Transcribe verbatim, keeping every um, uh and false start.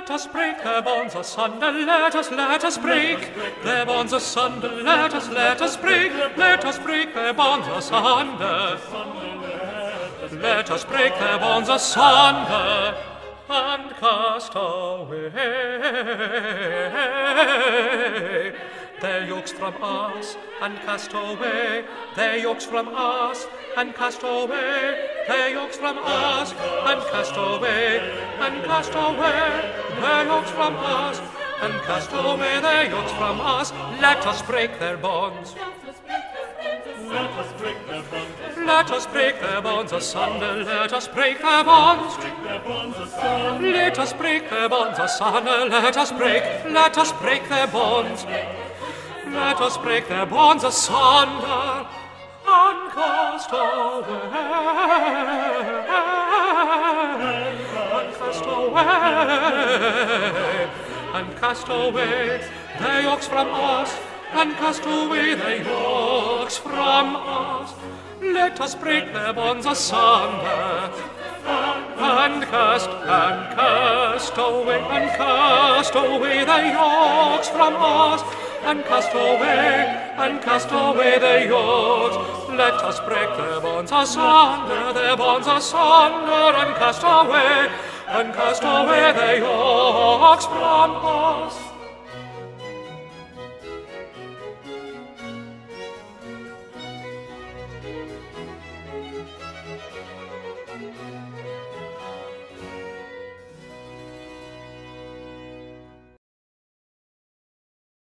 Let us break their bonds asunder, let us, let us break their bonds asunder, let us, let us break, let us break their bonds asunder. Let us break their bonds asunder and cast away their yokes from us, and cast away their yokes from us, and cast away their yokes from us, and cast away, and cast away their yokes from us, and cast away their yokes from us. Let us break their bonds. Let us break their bonds. Let us break their bonds asunder. Let us break their bonds. Let us break their bonds asunder. Let us break. Let us break their bonds. Let us break their bonds asunder and cast away, and cast away, and cast away their yokes from us, and cast away their yokes from us. Let us break their bonds asunder and cast, and cast away, and cast away their yokes from us, and cast away, and cast away their yokes. Let us break their bonds asunder, their bonds asunder, and cast away, and cast away their yokes from us.